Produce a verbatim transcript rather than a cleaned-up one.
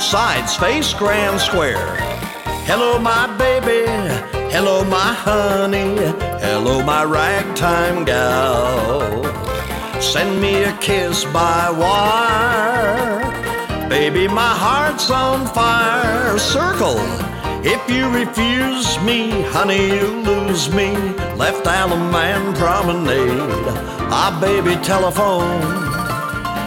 sides face grand square. Hello, my baby. Hello, my honey. Hello, my ragtime gal. Send me a kiss by wire. Baby, my heart's on fire. Circle. If you refuse me, honey, you lose me. Left Allemande Promenade. Ah, baby, telephone.